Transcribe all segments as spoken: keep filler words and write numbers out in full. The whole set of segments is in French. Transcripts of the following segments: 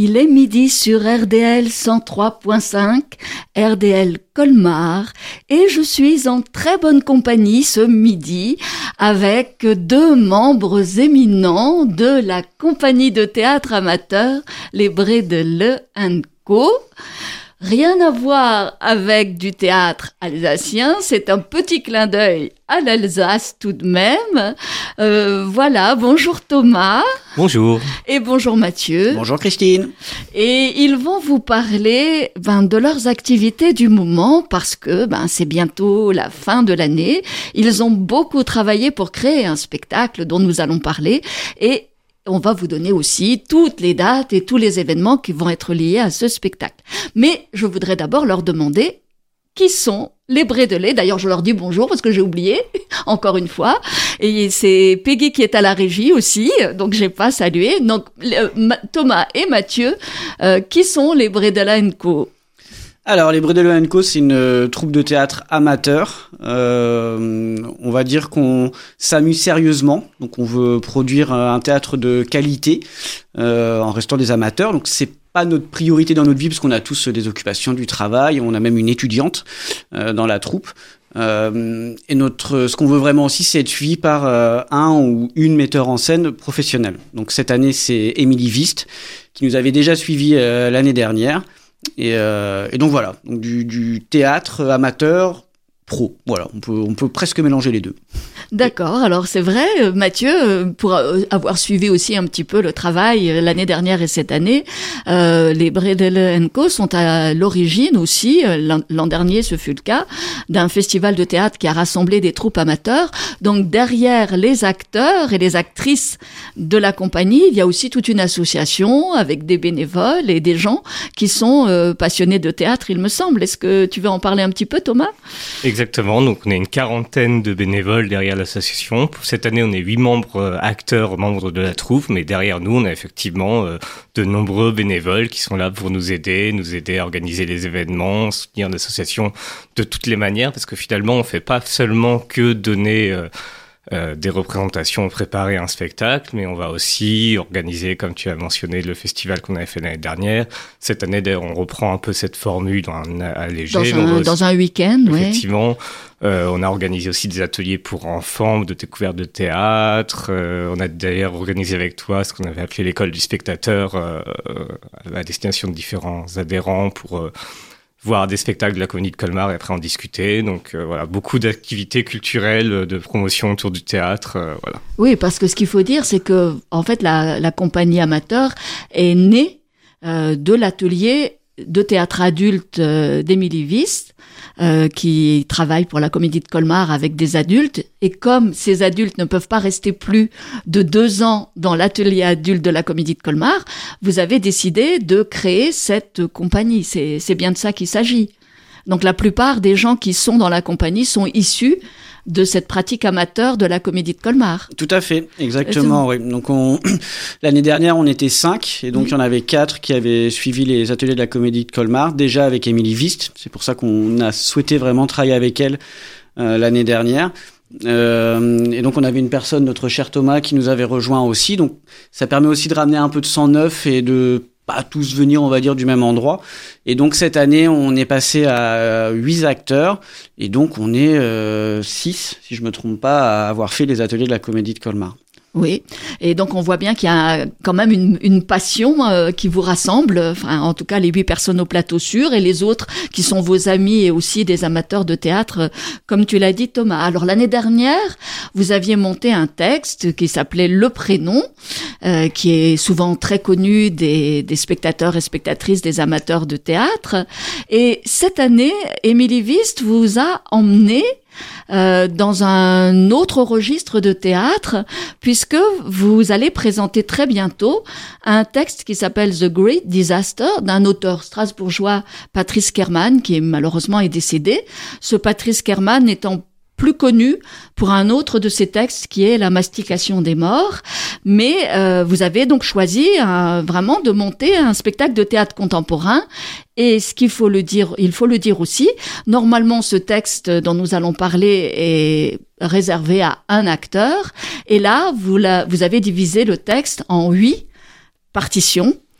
Il est midi sur R D L cent trois point cinq, R D L Colmar, et je suis en très bonne compagnie ce midi avec deux membres éminents de la compagnie de théâtre amateur Les Bredele and Co. Rien à voir avec du théâtre alsacien, c'est un petit clin d'œil à l'Alsace tout de même. Euh, voilà, bonjour Thomas. Bonjour. Et bonjour Mathieu. Bonjour Christine. Et ils vont vous parler ben, de leurs activités du moment parce que ben, c'est bientôt la fin de l'année. Ils ont beaucoup travaillé pour créer un spectacle dont nous allons parler et on va vous donner aussi toutes les dates et tous les événements qui vont être liés à ce spectacle. Mais je voudrais d'abord leur demander qui sont les Bredele. D'ailleurs, je leur dis bonjour parce que j'ai oublié, encore une fois. Et c'est Peggy qui est à la régie aussi, donc j'ai pas salué. Donc, euh, Thomas et Mathieu, euh, qui sont les Bredele and Co? Alors, les Bredele and Co, c'est une euh, troupe de théâtre amateur. Euh, on va dire qu'on s'amuse sérieusement. Donc, on veut produire un théâtre de qualité euh, en restant des amateurs. Donc, c'est pas notre priorité dans notre vie parce qu'on a tous des occupations, du travail. On a même une étudiante euh, dans la troupe. Euh, et notre, ce qu'on veut vraiment aussi, c'est être suivi par euh, un ou une metteur en scène professionnelle. Donc, cette année, c'est Émilie Vist qui nous avait déjà suivis euh, l'année dernière. Et, euh, et donc voilà, donc du, du théâtre amateur pro. Voilà, on peut, on peut presque mélanger les deux. D'accord, alors c'est vrai, Mathieu, pour avoir suivi aussi un petit peu le travail l'année dernière et cette année, euh, les Bredele and Co sont à l'origine aussi, l'an, l'an dernier ce fut le cas, d'un festival de théâtre qui a rassemblé des troupes amateurs. Donc derrière les acteurs et les actrices de la compagnie, il y a aussi toute une association avec des bénévoles et des gens qui sont euh, passionnés de théâtre, il me semble. Est-ce que tu veux en parler un petit peu, Thomas ? Exactement, donc on est une quarantaine de bénévoles derrière l'association. Pour cette année, on est huit membres euh, acteurs, membres de la troupe, mais derrière nous, on a effectivement euh, de nombreux bénévoles qui sont là pour nous aider, nous aider à organiser les événements, soutenir l'association de toutes les manières, parce que finalement, on fait pas seulement que donner euh, euh, des représentations, préparer un spectacle, mais on va aussi organiser, comme tu as mentionné, le festival qu'on avait fait l'année dernière. Cette année, d'ailleurs, on reprend un peu cette formule dans un allégé. Dans un, aussi, dans un week-end, oui. Effectivement. Euh, on a organisé aussi des ateliers pour enfants, de découverte de théâtre. Euh, on a d'ailleurs organisé avec toi ce qu'on avait appelé l'école du spectateur euh, à destination de différents adhérents pour euh, voir des spectacles de la comédie de Colmar et après en discuter. Donc euh, voilà, beaucoup d'activités culturelles, de promotion autour du théâtre. Euh, voilà. Oui, parce que ce qu'il faut dire, c'est que en fait, la, la compagnie amateur est née euh, de l'atelier de théâtre adulte euh, d'Émilie Vist, euh, qui travaille pour la Comédie de Colmar avec des adultes. Et comme ces adultes ne peuvent pas rester plus de deux ans dans l'atelier adulte de la Comédie de Colmar, vous avez décidé de créer cette compagnie. C'est, c'est bien de ça qu'il s'agit. Donc la plupart des gens qui sont dans la compagnie sont issus de cette pratique amateur de la Comédie de Colmar. Tout à fait, exactement. Oui. Donc on... l'année dernière, on était cinq, et donc oui. Il y en avait quatre qui avaient suivi les ateliers de la Comédie de Colmar, déjà avec Émilie Vist. C'est pour ça qu'on a souhaité vraiment travailler avec elle euh, l'année dernière. Euh, et donc on avait une personne, notre cher Thomas, qui nous avait rejoint aussi. Donc ça permet aussi de ramener un peu de sang neuf et de pas tous venir, on va dire, du même endroit. Et donc, cette année, on est passé à huit acteurs. Et donc, on est euh, six, si je me trompe pas, à avoir fait les ateliers de la Comédie de Colmar. Oui, et donc on voit bien qu'il y a quand même une, une passion euh, qui vous rassemble, enfin en tout cas les huit personnes au plateau sûr et les autres qui sont vos amis et aussi des amateurs de théâtre, euh, comme tu l'as dit Thomas. Alors l'année dernière, vous aviez monté un texte qui s'appelait Le Prénom, euh, qui est souvent très connu des, des spectateurs et spectatrices, des amateurs de théâtre. Et cette année, Émilie Vist vous a emmené Euh, dans un autre registre de théâtre, puisque vous allez présenter très bientôt un texte qui s'appelle The Great Disaster d'un auteur strasbourgeois, Patrice Kerman, qui malheureusement est décédé. Ce Patrice Kerman étant plus connu pour un autre de ses textes qui est La mastication des morts. Mais euh, vous avez donc choisi euh, vraiment de monter un spectacle de théâtre contemporain. Et ce qu'il faut le dire, il faut le dire aussi, normalement ce texte dont nous allons parler est réservé à un acteur. Et là, vous, la, vous avez divisé le texte en huit partitions.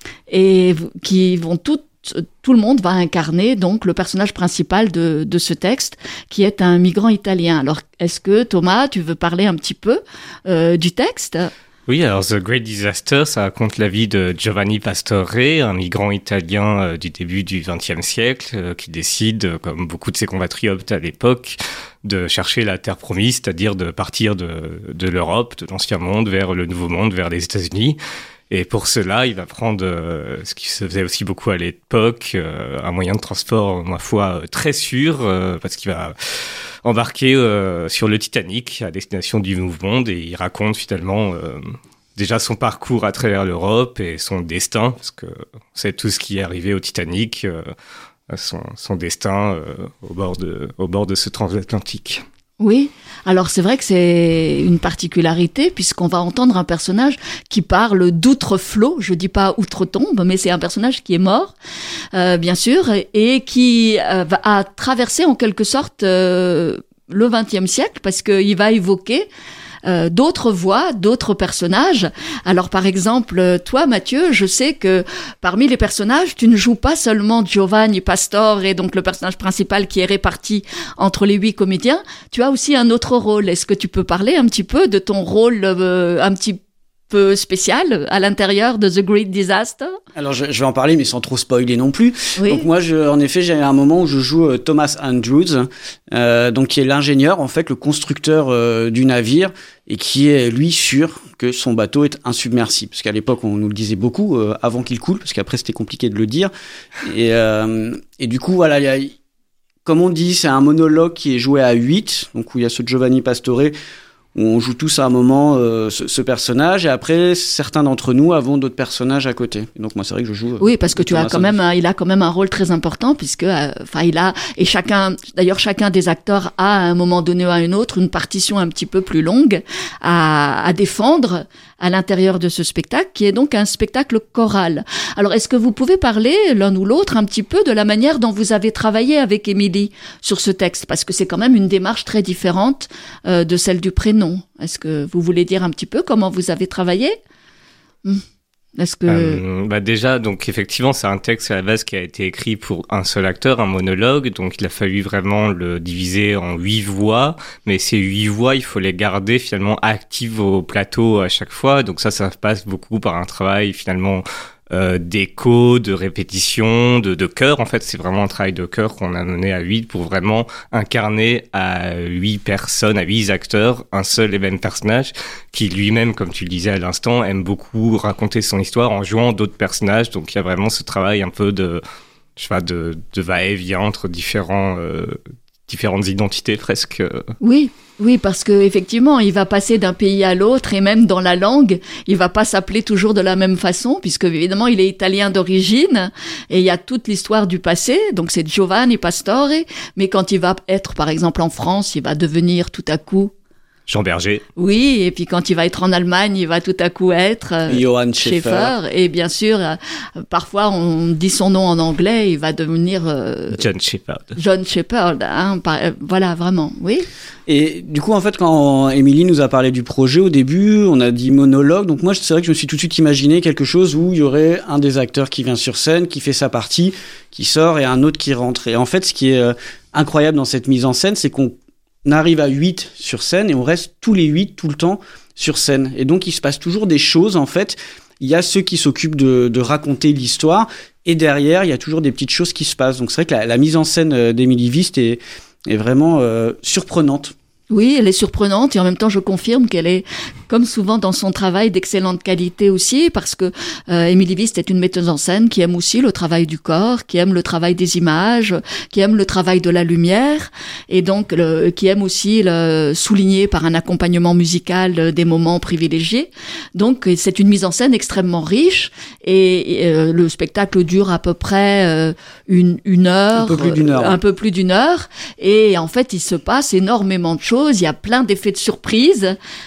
et qui vont toutes tout le monde va incarner donc le personnage principal de, de ce texte, qui est un migrant italien. Alors, est-ce que Thomas, tu veux parler un petit peu euh, du texte ? Oui, alors The Great Disaster, ça raconte la vie de Giovanni Pastore, un migrant italien euh, du début du vingtième siècle, euh, qui décide, euh, comme beaucoup de ses compatriotes à l'époque, de chercher la terre promise, c'est-à-dire de partir de, de l'Europe, de l'ancien monde, vers le nouveau monde, vers les États-Unis. Et pour cela, il va prendre euh, ce qui se faisait aussi beaucoup à l'époque, euh, un moyen de transport, ma foi, très sûr, euh, parce qu'il va embarquer euh, sur le Titanic à destination du Nouveau Monde, et il raconte finalement euh, déjà son parcours à travers l'Europe et son destin, parce que on sait tout ce qui est arrivé au Titanic, euh, son, son destin euh, au bord de, au bord de ce transatlantique. Oui, alors c'est vrai que c'est une particularité puisqu'on va entendre un personnage qui parle d'outre-flot, je dis pas outre-tombe, mais c'est un personnage qui est mort, euh, bien sûr, et qui euh, va a traversé en quelque sorte euh, le vingtième siècle parce qu'il va évoquer Euh, d'autres voix, d'autres personnages. Alors par exemple, toi Mathieu, je sais que parmi les personnages, tu ne joues pas seulement Giovanni Pastore, et donc le personnage principal qui est réparti entre les huit comédiens, tu as aussi un autre rôle. Est-ce que tu peux parler un petit peu de ton rôle euh, un petit peu spécial à l'intérieur de The Great Disaster ? Alors je, je vais en parler, mais sans trop spoiler non plus. Oui. Donc moi, je, en effet, j'ai un moment où je joue euh, Thomas Andrews, euh, donc qui est l'ingénieur, en fait, le constructeur euh, du navire, et qui est lui sûr que son bateau est insubmersible. Parce qu'à l'époque, on nous le disait beaucoup euh, avant qu'il coule, parce qu'après c'était compliqué de le dire. Et, euh, et du coup, voilà, il y a, comme on dit, c'est un monologue qui est joué à huit, donc où il y a ce Giovanni Pastore, où on joue tous à un moment euh, ce, ce personnage, et après certains d'entre nous avons d'autres personnages à côté. Et donc moi c'est vrai que je joue. Euh, oui, parce que tu as quand même, un, il a quand même un rôle très important puisque, enfin euh, il a et chacun, d'ailleurs chacun des acteurs a à un moment donné ou à un autre une partition un petit peu plus longue à, à défendre à l'intérieur de ce spectacle, qui est donc un spectacle choral. Alors est-ce que vous pouvez parler l'un ou l'autre un petit peu de la manière dont vous avez travaillé avec Émilie sur ce texte, parce que c'est quand même une démarche très différente euh, de celle du prénom. Est-ce que vous voulez dire un petit peu comment vous avez travaillé ? hmm. Est-ce que... Euh, bah déjà, donc effectivement, c'est un texte à la base qui a été écrit pour un seul acteur, un monologue, donc il a fallu vraiment le diviser en huit voix, mais ces huit voix, il faut les garder finalement actives au plateau à chaque fois, donc ça, ça passe beaucoup par un travail finalement euh, d'écho, de répétition, de, de chœur. En fait, c'est vraiment un travail de chœur qu'on a mené à huit pour vraiment incarner à huit personnes, à huit acteurs, un seul et même personnage qui lui-même, comme tu le disais à l'instant, aime beaucoup raconter son histoire en jouant d'autres personnages. Donc, il y a vraiment ce travail un peu de, je sais pas, de, de va-et-vient entre différents, euh, différentes identités presque. Oui. Oui, parce que effectivement, il va passer d'un pays à l'autre et même dans la langue, il va pas s'appeler toujours de la même façon, puisque évidemment, il est italien d'origine et il y a toute l'histoire du passé. Donc c'est Giovanni Pastore, mais quand il va être, par exemple, en France, il va devenir tout à coup Jean Berger. Oui, et puis quand il va être en Allemagne, il va tout à coup être euh, Johann Schäfer. Et bien sûr, euh, parfois on dit son nom en anglais, il va devenir euh, John Shepherd. John Shepherd, hein, par, euh, voilà, vraiment, oui. Et du coup, en fait, quand Émilie nous a parlé du projet au début, on a dit monologue. Donc moi, c'est vrai que je me suis tout de suite imaginé quelque chose où il y aurait un des acteurs qui vient sur scène, qui fait sa partie, qui sort, et un autre qui rentre. Et en fait, ce qui est euh, incroyable dans cette mise en scène, c'est qu'on On arrive à huit sur scène et on reste tous les huit tout le temps sur scène. Et donc, il se passe toujours des choses, en fait. Il y a ceux qui s'occupent de, de raconter l'histoire et derrière, il y a toujours des petites choses qui se passent. Donc, c'est vrai que la, la mise en scène d'Émilie Vist est, est vraiment euh, surprenante. Oui, elle est surprenante et en même temps, je confirme qu'elle est, comme souvent dans son travail, d'excellente qualité aussi, parce que euh, Émilie Vist est une metteuse en scène qui aime aussi le travail du corps, qui aime le travail des images, qui aime le travail de la lumière, et donc le, qui aime aussi le souligner par un accompagnement musical des moments privilégiés. Donc, c'est une mise en scène extrêmement riche et, et euh, le spectacle dure à peu près euh, une, une heure, un peu plus d'une heure, un peu plus d'une heure, et en fait, il se passe énormément de choses. Il y a plein d'effets de surprise.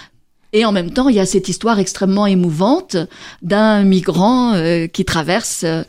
Et en même temps, il y a cette histoire extrêmement émouvante d'un migrant euh, qui traverse euh,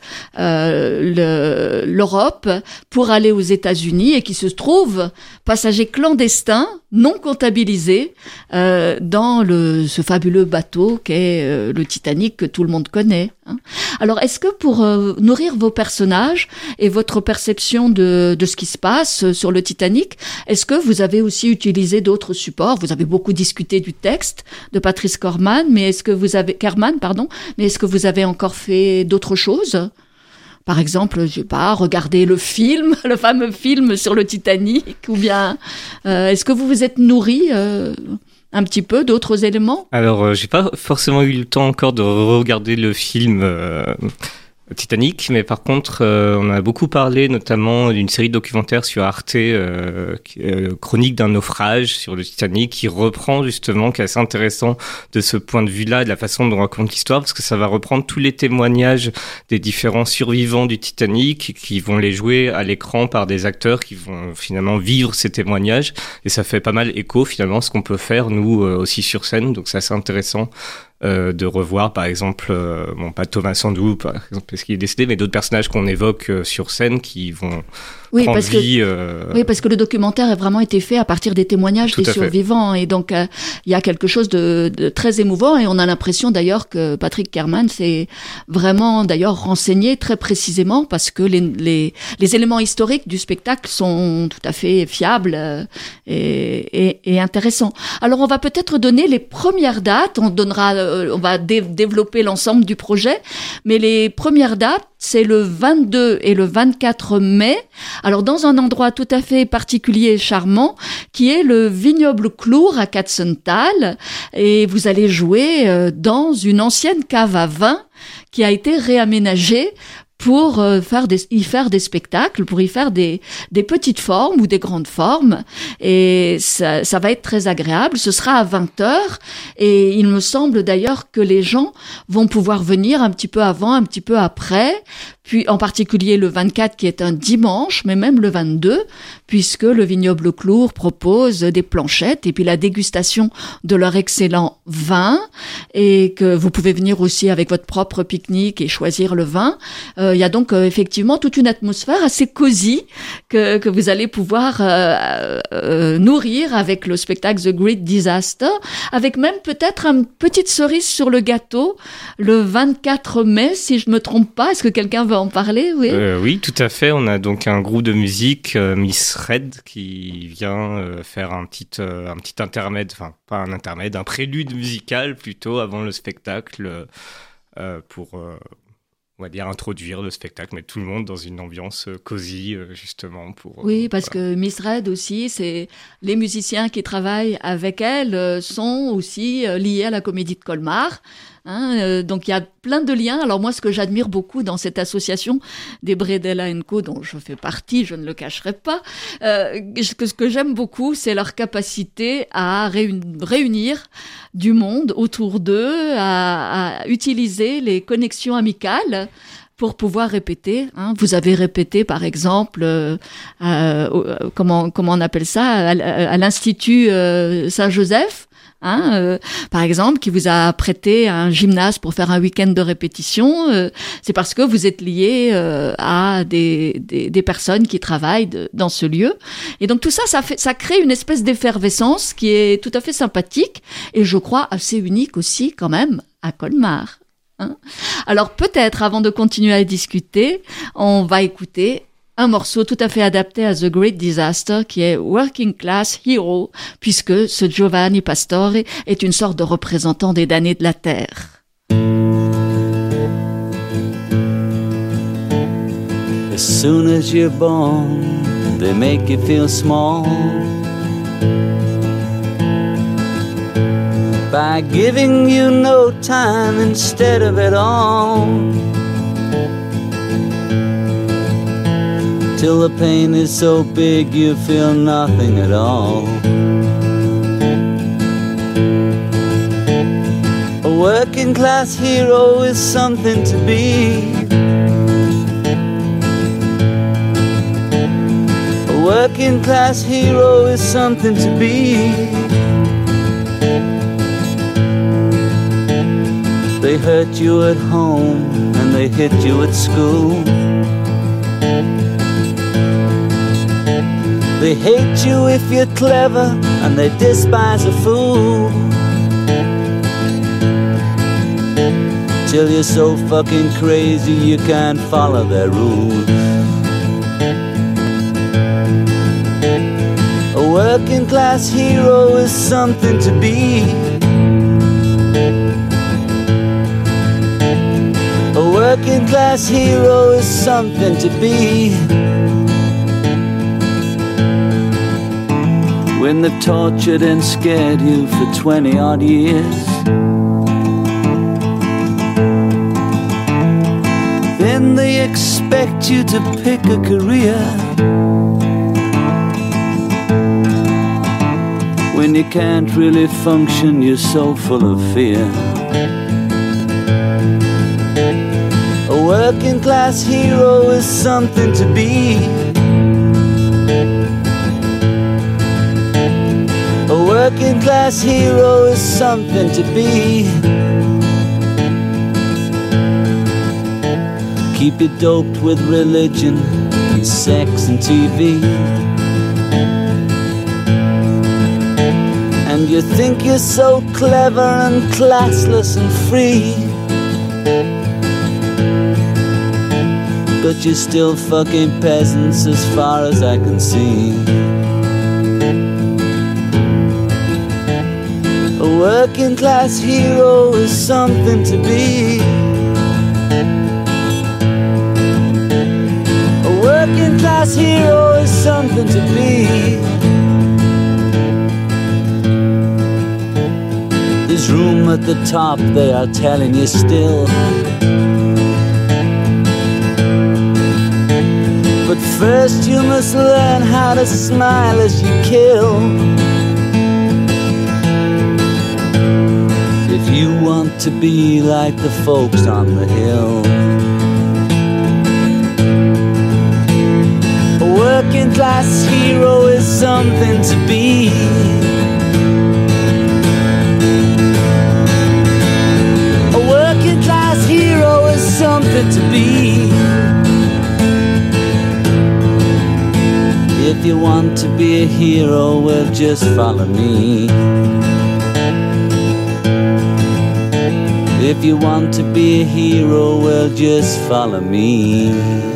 le, l'Europe pour aller aux États-Unis et qui se trouve passager clandestin, non comptabilisé, euh, dans le, ce fabuleux bateau qu'est euh, le Titanic que tout le monde connaît. Hein. Alors, est-ce que pour euh, nourrir vos personnages et votre perception de, de ce qui se passe sur le Titanic, est-ce que vous avez aussi utilisé d'autres supports ? Vous avez beaucoup discuté du texte de Patrice Corman, mais est-ce que vous avez Kerman, pardon, mais est-ce que vous avez encore fait d'autres choses ? Par exemple, je sais pas, regarder le film, le fameux film sur le Titanic, ou bien euh, est-ce que vous vous êtes nourri euh, un petit peu d'autres éléments ? Alors, euh, j'ai pas forcément eu le temps encore de regarder le film euh, Titanic, mais par contre, euh, on a beaucoup parlé, notamment d'une série de documentaires sur Arte, euh, euh, Chronique d'un naufrage sur le Titanic, qui reprend justement, qui est assez intéressant de ce point de vue-là, de la façon dont on raconte l'histoire, parce que ça va reprendre tous les témoignages des différents survivants du Titanic, qui vont les jouer à l'écran par des acteurs qui vont finalement vivre ces témoignages, et ça fait pas mal écho finalement ce qu'on peut faire nous euh, aussi sur scène, donc c'est assez intéressant. Euh, de revoir par exemple euh, bon pas Thomas Sandou par exemple parce qu'il est décédé, mais d'autres personnages qu'on évoque euh, sur scène qui vont oui, prendre parce vie que, euh... oui parce que le documentaire a vraiment été fait à partir des témoignages Tout des survivants fait. Et donc euh, il y a quelque chose de, de très émouvant, et on a l'impression d'ailleurs que Patrick Kerman s'est vraiment d'ailleurs renseigné très précisément, parce que les, les, les éléments historiques du spectacle sont tout à fait fiables euh, et, et, et intéressants. Alors on va peut-être donner les premières dates, on donnera euh, on va dé- développer l'ensemble du projet, mais les premières dates, c'est le vingt-deux et le vingt-quatre mai. Alors, dans un endroit tout à fait particulier et charmant, qui est le Vignoble Clour à Katzenthal. Et vous allez jouer euh, dans une ancienne cave à vin qui a été réaménagée pour euh, faire des, y faire des spectacles, pour y faire des, des petites formes ou des grandes formes. Et ça, ça va être très agréable. Ce sera à vingt heures. Et il me semble d'ailleurs que les gens vont pouvoir venir un petit peu avant, un petit peu après. Puis en particulier le vingt-quatre qui est un dimanche, mais même le vingt-deux, puisque le Vignoble Clour propose des planchettes et puis la dégustation de leur excellent vin, et que vous pouvez venir aussi avec votre propre pique-nique et choisir le vin. Euh, il y a donc euh, effectivement toute une atmosphère assez cosy que, que vous allez pouvoir euh, euh, nourrir avec le spectacle The Great Disaster, avec même peut-être une petite cerise sur le gâteau le vingt-quatre mai, si je me trompe pas. Est-ce que quelqu'un veut en parler? Oui. Euh, oui, tout à fait. On a donc un groupe de musique, euh, Miss Red, qui vient euh, faire un petit, euh, un petit intermède, enfin pas un intermède, un prélude musical plutôt avant le spectacle euh, pour, euh, on va dire, introduire le spectacle, mettre tout le monde dans une ambiance euh, cosy euh, justement. Pour, euh, oui, parce voilà. que Miss Red aussi, c'est les musiciens qui travaillent avec elle euh, sont aussi euh, liés à la Comédie de Colmar. Hein, euh, donc il y a plein de liens. Alors moi, ce que j'admire beaucoup dans cette association des Bredella and Co, dont je fais partie, je ne le cacherai pas, euh, ce que, ce que j'aime beaucoup, c'est leur capacité à réun- réunir du monde autour d'eux, à, à utiliser les connexions amicales pour pouvoir répéter. Hein. Vous avez répété, par exemple, euh, euh, comment, comment on appelle ça, à, à l'Institut euh, Saint-Joseph. Hein, euh, par exemple, qui vous a prêté un gymnase pour faire un week-end de répétition, euh, c'est parce que vous êtes lié euh, à des, des, des personnes qui travaillent de, dans ce lieu. Et donc tout ça, ça, fait, ça crée une espèce d'effervescence qui est tout à fait sympathique et je crois assez unique aussi quand même à Colmar. Hein. Alors peut-être, avant de continuer à discuter, on va écouter un morceau tout à fait adapté à The Great Disaster qui est Working Class Hero, puisque ce Giovanni Pastore est une sorte de représentant des damnés de la terre. As soon as you're born, they make you feel small by giving you no time instead of it all. Till the pain is so big you feel nothing at all. A working class hero is something to be. A working class hero is something to be. hurt you at home and they hit you at school. They hate you if you're clever and they despise a fool. Till you're so fucking crazy you can't follow their rules. A working class hero is something to be. A working class hero is something to be. When they've tortured and scared you for twenty odd years, then they expect you to pick a career. When you can't really function, you're so full of fear. A working class hero is something to be. A working class hero is something to be. Keep it doped with religion and sex and T V. And you think you're so clever and classless and free, but you're still fucking peasants as far as I can see. A working class hero is something to be. A working class hero is something to be. There's room at the top, they are telling you still. But first you must learn how to smile as you kill. If you want to be like the folks on the hill. A working class hero is something to be. A working class hero is something to be. If you want to be a hero, well, just follow me. If you want to be a hero, well, just follow me.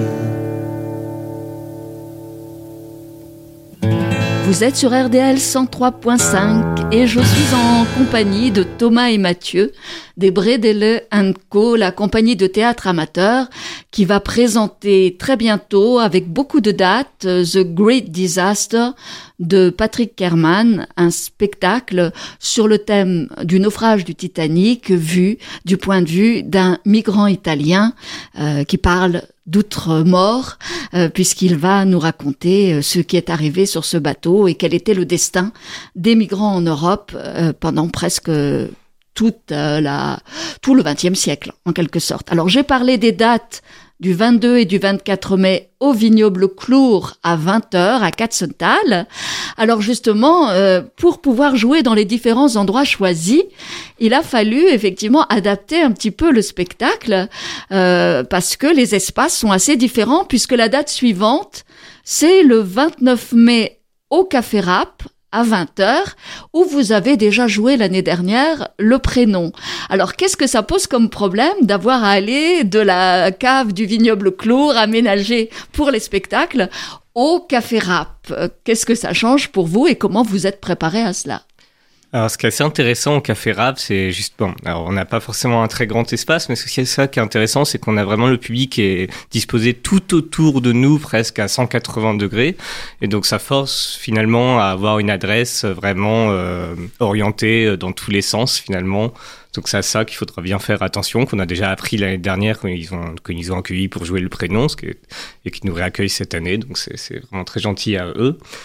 Vous êtes sur R D L cent trois point cinq et je suis en compagnie de Thomas et Mathieu des Bredele and Co, la compagnie de théâtre amateur qui va présenter très bientôt avec beaucoup de dates The Great Disaster de Patrick Kerman, un spectacle sur le thème du naufrage du Titanic vu du point de vue d'un migrant italien euh, qui parle d'outre-mort, euh, puisqu'il va nous raconter euh, ce qui est arrivé sur ce bateau et quel était le destin des migrants en Europe euh, pendant presque toute euh, la tout le vingtième siècle, en quelque sorte. Alors j'ai parlé des dates du vingt-deux et du vingt-quatre mai au vignoble Clour à vingt heures à Katzenthal. Alors justement, euh, pour pouvoir jouer dans les différents endroits choisis, il a fallu effectivement adapter un petit peu le spectacle euh, parce que les espaces sont assez différents puisque la date suivante, c'est le vingt-neuf mai au Café Rap à vingt heures, où vous avez déjà joué l'année dernière le prénom. Alors, qu'est-ce que ça pose comme problème d'avoir à aller de la cave du vignoble Clour aménagée pour les spectacles au Café Rap? Qu'est-ce que ça change pour vous et comment vous êtes préparé à cela? Alors, ce qui est assez intéressant au Café Rap, c'est juste, bon, alors on n'a pas forcément un très grand espace, mais ce qui est ça qui est intéressant, c'est qu'on a vraiment le public qui est disposé tout autour de nous, presque à cent quatre-vingts degrés. Et donc, ça force finalement à avoir une adresse vraiment euh, orientée dans tous les sens, finalement. Donc, c'est à ça qu'il faudra bien faire attention, qu'on a déjà appris l'année dernière quand ils ont, quand ils ont accueilli pour jouer le prénom, ce qui est, et qui nous réaccueillent cette année. Donc, c'est, c'est vraiment très gentil à eux.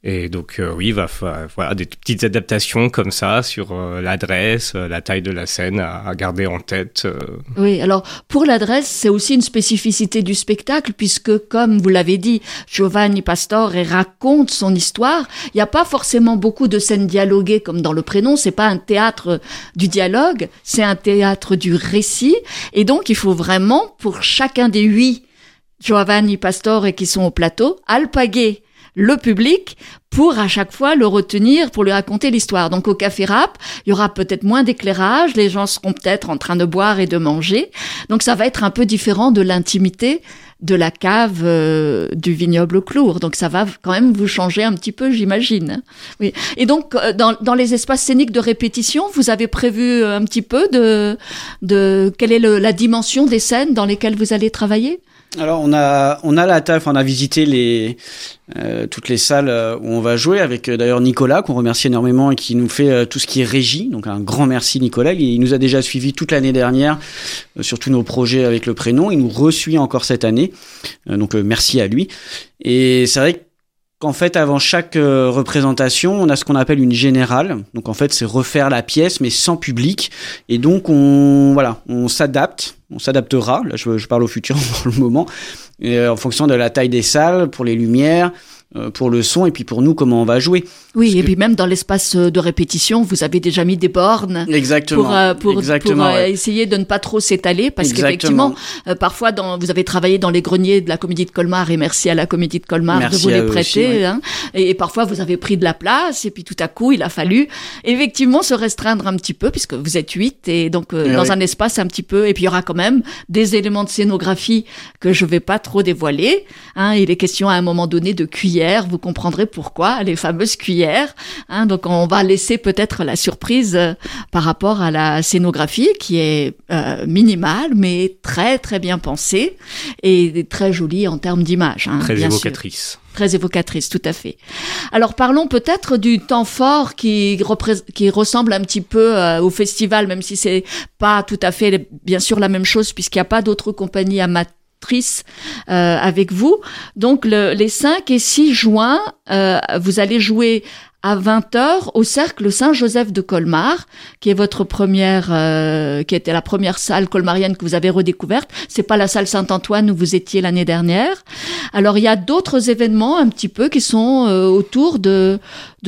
Et donc euh, oui, va fa- voilà des petites adaptations comme ça sur euh, l'adresse, euh, la taille de la scène à, à garder en tête. Euh. Oui, alors pour l'adresse, c'est aussi une spécificité du spectacle puisque, comme vous l'avez dit, Giovanni Pastore raconte son histoire. Il n'y a pas forcément beaucoup de scènes dialoguées comme dans Le Prénom. C'est pas un théâtre du dialogue, c'est un théâtre du récit. Et donc, il faut vraiment, pour chacun des huit Giovanni Pastore qui sont au plateau, alpaguer le public pour à chaque fois le retenir, pour lui raconter l'histoire. Donc au Café Rap, il y aura peut-être moins d'éclairage, les gens seront peut-être en train de boire et de manger. Donc ça va être un peu différent de l'intimité de la cave euh, du vignoble Clour. Donc ça va quand même vous changer un petit peu, j'imagine. Oui. Et donc euh, dans, dans les espaces scéniques de répétition, vous avez prévu un petit peu de, de quelle est le, la dimension des scènes dans lesquelles vous allez travailler ? Alors on a on a la table, on a visité les euh, toutes les salles où on va jouer avec euh, d'ailleurs Nicolas qu'on remercie énormément et qui nous fait euh, tout ce qui est régie. Donc un grand merci Nicolas. Il, il nous a déjà suivi toute l'année dernière euh, sur tous nos projets avec Le Prénom. Il nous resuit encore cette année. Euh, donc euh, merci à lui. Et c'est vrai que qu'en fait, avant chaque euh, représentation, on a ce qu'on appelle une générale. Donc en fait, c'est refaire la pièce, mais sans public. Et donc on voilà, on s'adapte, on s'adaptera. Là, je, je parle au futur pour le moment, et, euh, en fonction de la taille des salles, pour les lumières, euh, pour le son, et puis pour nous, comment on va jouer. Oui, Parce et que... puis même dans l'espace de répétition, vous avez déjà mis des bornes. Exactement. Pour, euh, pour, Exactement, pour euh, ouais. essayer de ne pas trop s'étaler, parce Exactement. qu'effectivement, euh, parfois, dans, vous avez travaillé dans les greniers de la Comédie de Colmar, et merci à la Comédie de Colmar Merci de vous les prêter. Aussi, ouais. hein, et, et parfois, vous avez pris de la place, et puis tout à coup, il a fallu effectivement se restreindre un petit peu, puisque vous êtes huit, et donc euh, et dans oui. un espace un petit peu, et puis il y aura quand même des éléments de scénographie que je vais pas trop dévoiler. Hein, il est question à un moment donné de cuillères, vous comprendrez pourquoi, les fameuses cuillères. Hein, donc on va laisser peut-être la surprise euh, par rapport à la scénographie qui est euh, minimale, mais très très bien pensée et très jolie en termes d'image. Hein, Très bien évocatrice. sûr. Très évocatrice, tout à fait. Alors parlons peut-être du temps fort qui, repré- qui ressemble un petit peu euh, au festival, même si c'est pas tout à fait bien sûr la même chose puisqu'il n'y a pas d'autres compagnies amatrices euh, avec vous. Donc le, les cinq et six juin, euh, vous allez jouer à vingt heures au Cercle Saint-Joseph de Colmar, qui est votre première, euh, qui était la première salle colmarienne que vous avez redécouverte. C'est pas la salle Saint-Antoine où vous étiez l'année dernière. Alors il y a d'autres événements un petit peu qui sont euh, autour de,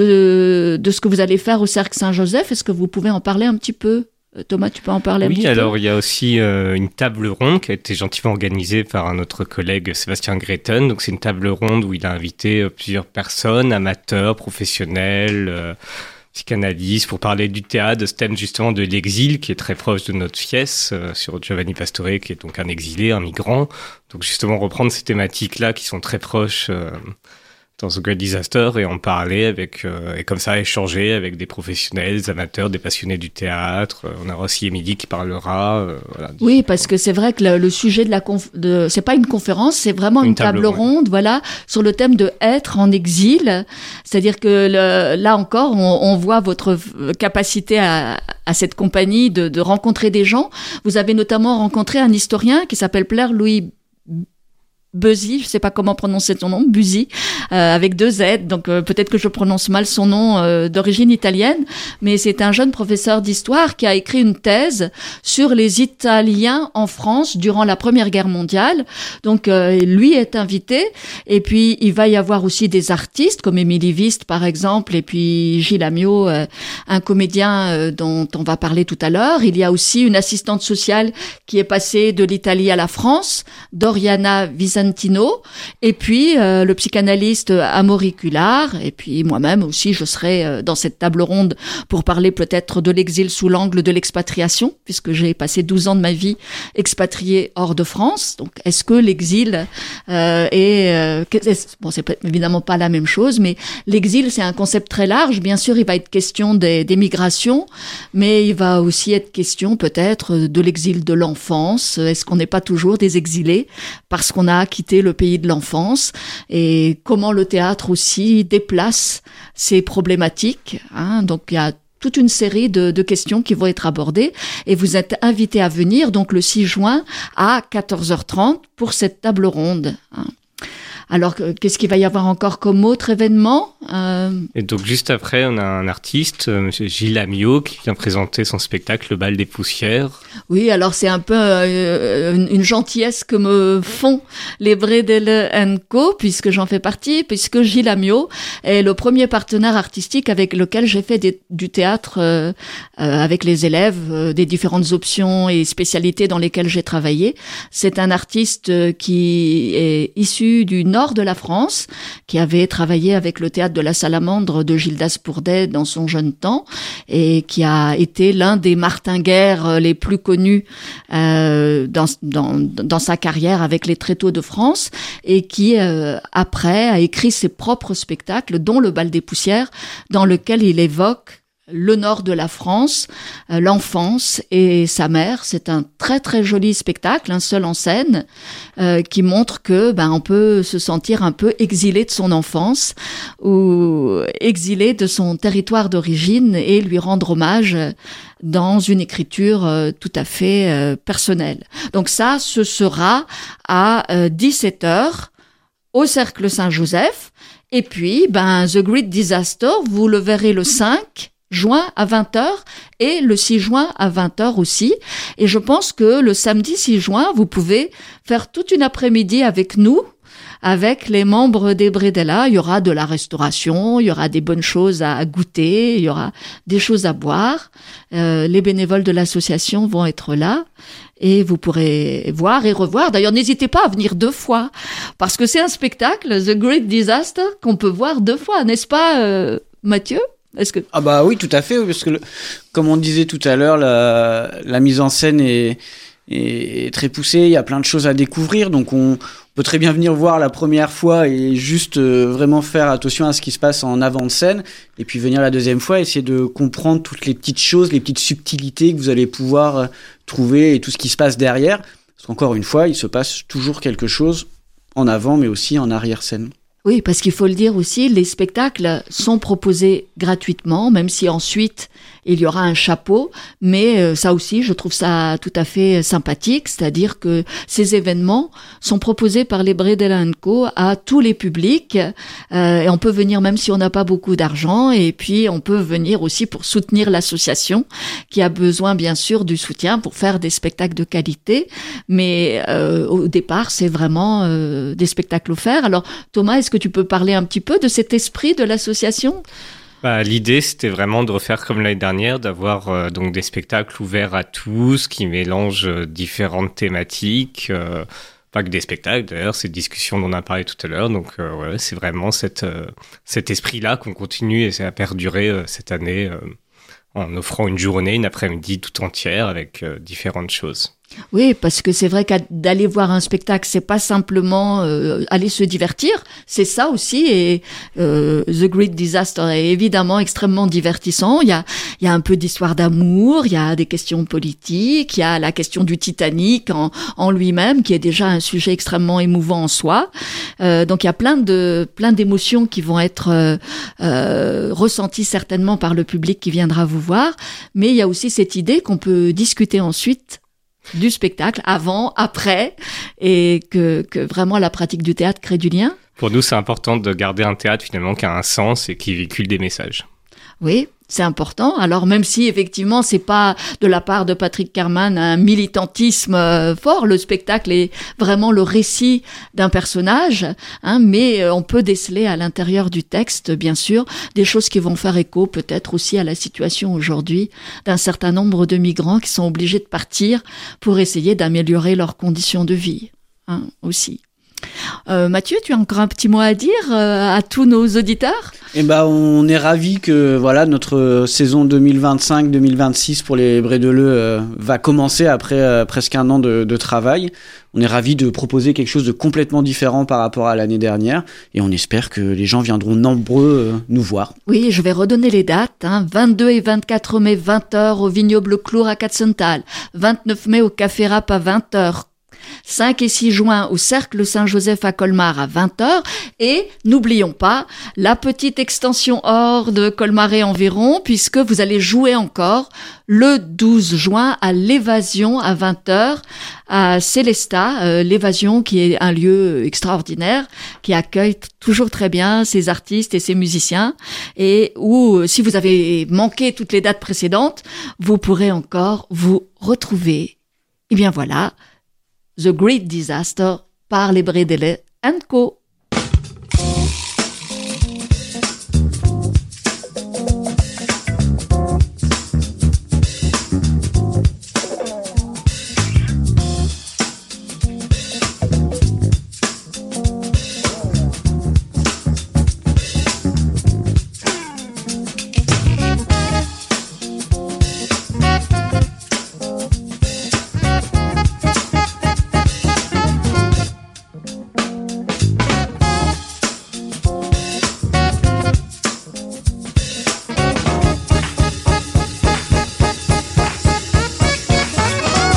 de de ce que vous allez faire au Cercle Saint-Joseph. Est-ce que vous pouvez en parler un petit peu? Thomas, tu peux en parler un oui, petit peu? Oui, alors il y a aussi euh, une table ronde qui a été gentiment organisée par notre collègue Sébastien Greten. Donc c'est une table ronde où il a invité euh, plusieurs personnes, amateurs, professionnels, euh, psychanalystes, pour parler du théâtre, de ce thème justement de l'exil qui est très proche de notre pièce, euh, sur Giovanni Pastore qui est donc un exilé, un migrant. Donc justement reprendre ces thématiques-là qui sont très proches euh, dans The Great Disaster et en parler avec, euh, et comme ça échanger avec des professionnels, des amateurs, des passionnés du théâtre. On aura aussi Émilie qui parlera. Euh, voilà, oui, parce que c'est vrai que le, le sujet de la conf, de, c'est pas une conférence, c'est vraiment une, une table, table ronde, ronde, voilà, sur le thème de être en exil. C'est-à-dire que le, là encore, on, on voit votre capacité à, à cette compagnie de, de rencontrer des gens. Vous avez notamment rencontré un historien qui s'appelle Pierre Louis Buzzi, je sais pas comment prononcer son nom, Buzzi, euh, avec deux Z, donc euh, peut-être que je prononce mal son nom euh, d'origine italienne, mais c'est un jeune professeur d'histoire qui a écrit une thèse sur les Italiens en France durant la Première Guerre mondiale. Donc euh, lui est invité, et puis il va y avoir aussi des artistes comme Émilie Vist par exemple, et puis Gilles Amiot, euh, un comédien euh, dont on va parler tout à l'heure. Il y a aussi une assistante sociale qui est passée de l'Italie à la France, Doriana Visantino, et puis euh, le psychanalyste Amaury Cullard, et puis moi-même aussi, je serai euh, dans cette table ronde pour parler peut-être de l'exil sous l'angle de l'expatriation, puisque j'ai passé douze ans de ma vie expatriée hors de France. Donc, est-ce que l'exil euh, est... Euh, est, bon, c'est évidemment pas la même chose, mais l'exil, c'est un concept très large. Bien sûr, il va être question des, des migrations, mais il va aussi être question peut-être de l'exil de l'enfance. Est-ce qu'on n'est pas toujours des exilés parce qu'on a quitté le pays de l'enfance, et comment le théâtre aussi déplace ces problématiques, hein. Donc il y a toute une série de, de questions qui vont être abordées, et vous êtes invité à venir donc le six juin à quatorze heures trente pour cette table ronde, hein. Alors, qu'est-ce qu'il va y avoir encore comme autre événement ? euh... Et donc, juste après, on a un artiste, M. Gilles Amiot, qui vient présenter son spectacle Le Bal des Poussières. Oui, alors c'est un peu euh, une, une gentillesse que me font les Bredele and Co, puisque j'en fais partie, puisque Gilles Amiot est le premier partenaire artistique avec lequel j'ai fait des, du théâtre euh, euh, avec les élèves, euh, des différentes options et spécialités dans lesquelles j'ai travaillé. C'est un artiste qui est issu du nord de la France, qui avait travaillé avec le théâtre de la Salamandre de Gildas Bourdet dans son jeune temps et qui a été l'un des martinguaires les plus connus euh, dans, dans, dans sa carrière avec les Tréteaux de France et qui, euh, après, a écrit ses propres spectacles, dont Le Bal des Poussières, dans lequel il évoque le nord de la France, euh, l'enfance et sa mère. C'est un très très joli spectacle, un seul en scène, euh, qui montre que ben on peut se sentir un peu exilé de son enfance ou exilé de son territoire d'origine et lui rendre hommage dans une écriture euh, tout à fait euh, personnelle. Donc ça, ce sera à euh, dix-sept heures au Cercle Saint-Joseph. Et puis, ben The Great Disaster, vous le verrez le cinq juin à vingt heures et le six juin à vingt heures aussi. Et je pense que le samedi six juin, vous pouvez faire toute une après-midi avec nous, avec les membres des Bredela. Il y aura de la restauration, il y aura des bonnes choses à goûter, il y aura des choses à boire. Euh, les bénévoles de l'association vont être là. Et vous pourrez voir et revoir. D'ailleurs, n'hésitez pas à venir deux fois, parce que c'est un spectacle, The Great Disaster, qu'on peut voir deux fois, n'est-ce pas, euh, Mathieu ? Est-ce que... Ah bah oui, tout à fait, parce que le, comme on disait tout à l'heure, la, la mise en scène est, est très poussée, il y a plein de choses à découvrir, donc on peut très bien venir voir la première fois et juste euh, vraiment faire attention à ce qui se passe en avant de scène, et puis venir la deuxième fois, essayer de comprendre toutes les petites choses, les petites subtilités que vous allez pouvoir euh, trouver et tout ce qui se passe derrière, parce qu'encore une fois, il se passe toujours quelque chose en avant, mais aussi en arrière-scène. Oui, parce qu'il faut le dire aussi, les spectacles sont proposés gratuitement, même si ensuite il y aura un chapeau, mais euh, ça aussi, je trouve ça tout à fait sympathique, c'est-à-dire que ces événements sont proposés par les Bredela and Co à tous les publics, euh, et on peut venir même si on n'a pas beaucoup d'argent, et puis on peut venir aussi pour soutenir l'association, qui a besoin bien sûr du soutien pour faire des spectacles de qualité, mais euh, au départ, c'est vraiment euh, des spectacles offerts. Alors Thomas, est-ce que tu peux parler un petit peu de cet esprit de l'association ? Bah, l'idée, c'était vraiment de refaire comme l'année dernière, d'avoir euh, donc des spectacles ouverts à tous, qui mélangent euh, différentes thématiques, euh, pas que des spectacles d'ailleurs, ces discussions dont on a parlé tout à l'heure. Donc euh, ouais, c'est vraiment cette, euh, cet esprit-là qu'on continue et ça a perduré euh, cette année euh, en offrant une journée, une après-midi tout entière avec euh, différentes choses. Oui, parce que c'est vrai qu'à d'aller voir un spectacle, c'est pas simplement euh, aller se divertir, c'est ça aussi. Et euh, The Great Disaster est évidemment extrêmement divertissant. Il y a, il y a un peu d'histoire d'amour, il y a des questions politiques, il y a la question du Titanic en, en lui-même, qui est déjà un sujet extrêmement émouvant en soi. Euh, donc il y a plein de plein d'émotions qui vont être euh, euh, ressenties certainement par le public qui viendra vous voir. Mais il y a aussi cette idée qu'on peut discuter ensuite du spectacle, avant, après, et que, que vraiment la pratique du théâtre crée du lien. Pour nous, c'est important de garder un théâtre finalement qui a un sens et qui véhicule des messages. Oui, c'est important. Alors même si effectivement c'est pas de la part de Patrick Carman un militantisme euh, fort, le spectacle est vraiment le récit d'un personnage, hein, mais euh, on peut déceler à l'intérieur du texte, bien sûr, des choses qui vont faire écho peut-être aussi à la situation aujourd'hui d'un certain nombre de migrants qui sont obligés de partir pour essayer d'améliorer leurs conditions de vie, hein, aussi. Euh, Mathieu, tu as encore un petit mot à dire euh, à tous nos auditeurs ? Eh ben, on est ravis que voilà, notre saison deux mille vingt-cinq deux mille vingt-six pour les Brédeleux euh, va commencer après euh, presque un an de, de travail. On est ravis de proposer quelque chose de complètement différent par rapport à l'année dernière et on espère que les gens viendront nombreux euh, nous voir. Oui, je vais redonner les dates. Hein. vingt-deux et vingt-quatre mai, vingt heures au Vignoble Clour à Katzenthal. vingt-neuf mai au Café Rap à vingt heures. cinq et six juin au Cercle Saint-Joseph à Colmar à vingt heures. Et n'oublions pas la petite extension hors de Colmar et environ, puisque vous allez jouer encore le douze juin à l'Évasion à vingt heures à Célestat. Euh, L'Évasion qui est un lieu extraordinaire, qui accueille t- toujours très bien ses artistes et ses musiciens, et où, si vous avez manqué toutes les dates précédentes, vous pourrez encore vous retrouver. Et bien voilà, The Great Disaster par les Bredele and Co.